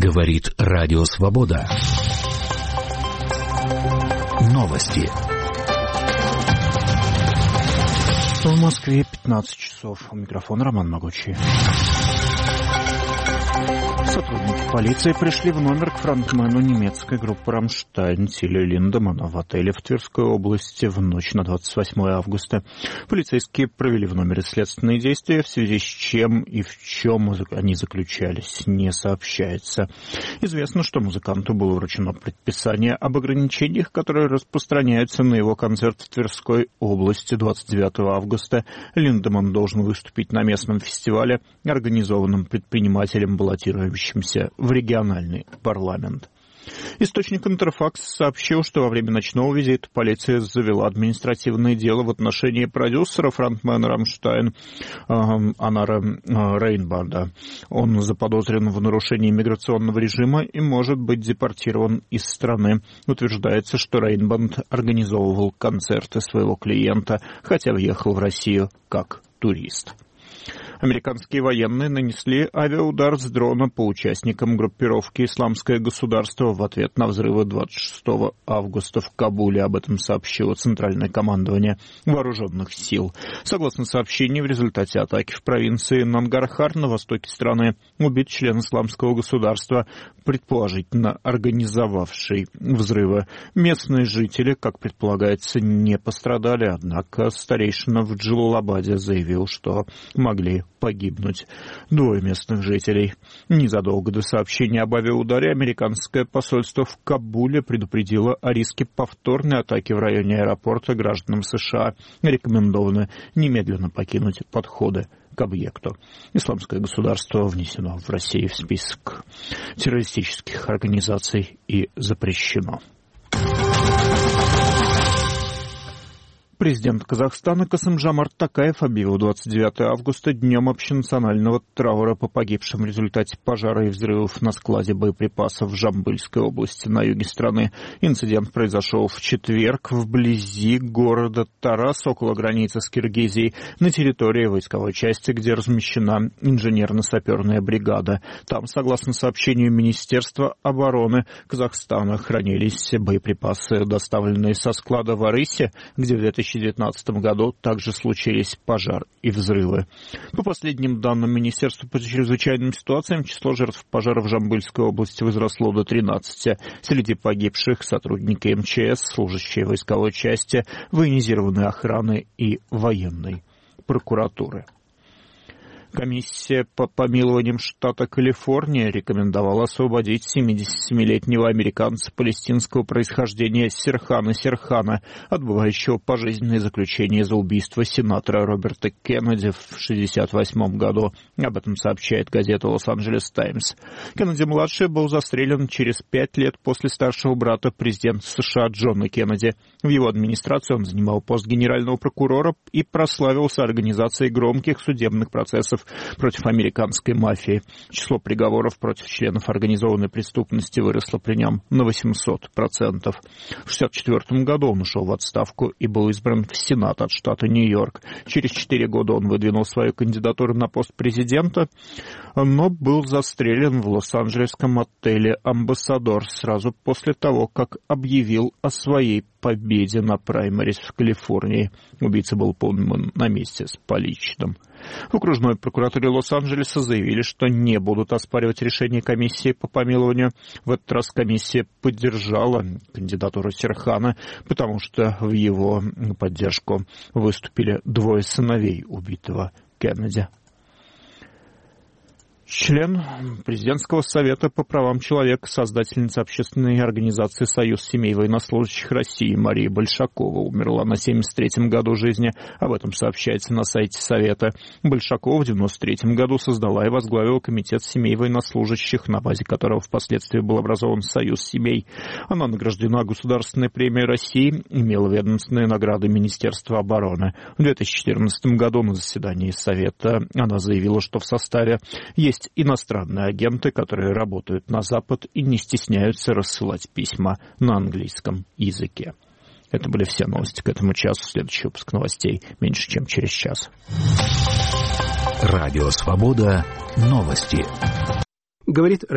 Говорит Радио Свобода. Новости. В Москве 15 часов. У микрофона Роман Могучий. Сотрудники полиции пришли в номер к фронтмену немецкой группы «Рамштайн» Тиле Линдеманна в отеле в Тверской области в ночь на 28 августа. Полицейские провели в номере следственные действия, в связи с чем и в чем они заключались, не сообщается. Известно, что музыканту было вручено предписание об ограничениях, которые распространяются на его концерт в Тверской области 29 августа. Линдеманн должен выступить на местном фестивале, организованном предпринимателем, баллотирующимся в региональный парламент. Источник «Интерфакс» сообщил, что во время ночного визита полиция завела административное дело в отношении продюсера фронтмена «Рамштайн» Анара Рейнбанда. Он заподозрен в нарушении миграционного режима и может быть депортирован из страны. Утверждается, что Рейнбанд организовывал концерты своего клиента, хотя въехал в Россию как турист. Американские военные нанесли авиаудар с дрона по участникам группировки «Исламское государство» в ответ на взрывы 26 августа в Кабуле. Об этом сообщило Центральное командование вооруженных сил. Согласно сообщению, в результате атаки в провинции Нангархар на востоке страны убит член «Исламского государства», предположительно организовавший взрывы. Местные жители, как предполагается, не пострадали, однако старейшина в Джалалабаде заявил, что могли погибнуть двое местных жителей. Незадолго до сообщения об авиаударе американское посольство в Кабуле предупредило о риске повторной атаки в районе аэропорта. Гражданам США рекомендовано немедленно покинуть подходы к объекту. Исламское государство внесено в Россию в список террористических организаций и запрещено. Президент Казахстана Касым-Жомарт Токаев объявил 29 августа днем общенационального траура по погибшим в результате пожара и взрывов на складе боеприпасов в Жамбыльской области на юге страны. Инцидент произошел в четверг вблизи города Тарас, около границы с Киргизией, на территории войсковой части, где размещена инженерно-саперная бригада. Там, согласно сообщению Министерства обороны Казахстана, хранились боеприпасы, доставленные со склада в Арысе, где в 2019 году также случились пожар и взрывы. По последним данным Министерства по чрезвычайным ситуациям, число жертв пожара в Жамбыльской области возросло до 13. Среди погибших сотрудники МЧС, служащие войсковой части, военизированной охраны и военной прокуратуры. Комиссия по помилованиям штата Калифорния рекомендовала освободить 77-летнего американца палестинского происхождения Серхана Серхана, отбывающего пожизненное заключение за убийство сенатора Роберта Кеннеди в 1968 году. Об этом сообщает газета «Лос-Анджелес Таймс». Кеннеди-младший был застрелен через 5 лет после старшего брата президента США Джона Кеннеди. В его администрации он занимал пост генерального прокурора и прославился организацией громких судебных процессов против американской мафии. Число приговоров против членов организованной преступности выросло при нем на 800%. В 1964 году он ушел в отставку и был избран в Сенат от штата Нью-Йорк. Через 4 года он выдвинул свою кандидатуру на пост президента, но был застрелен в лос-анджелесском отеле «Амбассадор» сразу после того, как объявил о своей победе на праймерис в Калифорнии. Убийца был пойман на месте с поличным. В окружной прокуратуре Лос-Анджелеса заявили, что не будут оспаривать решение комиссии по помилованию. В этот раз комиссия поддержала кандидатуру Серхана, потому что в его поддержку выступили двое сыновей убитого Кеннеди. Член президентского совета по правам человека, создательница общественной организации «Союз семей военнослужащих России» Мария Большакова умерла на 73-м году жизни. Об этом сообщается на сайте Совета. Большакова в 93-м году создала и возглавила комитет семей военнослужащих, на базе которого впоследствии был образован «Союз семей». Она награждена Государственной премией России, имела ведомственные награды Министерства обороны. В 2014 году на заседании Совета она заявила, что в составе есть иностранные агенты, которые работают на Запад и не стесняются рассылать письма на английском языке. Это были все новости к этому часу. Следующий выпуск новостей меньше, чем через час. Радио Свобода. Новости. Говорит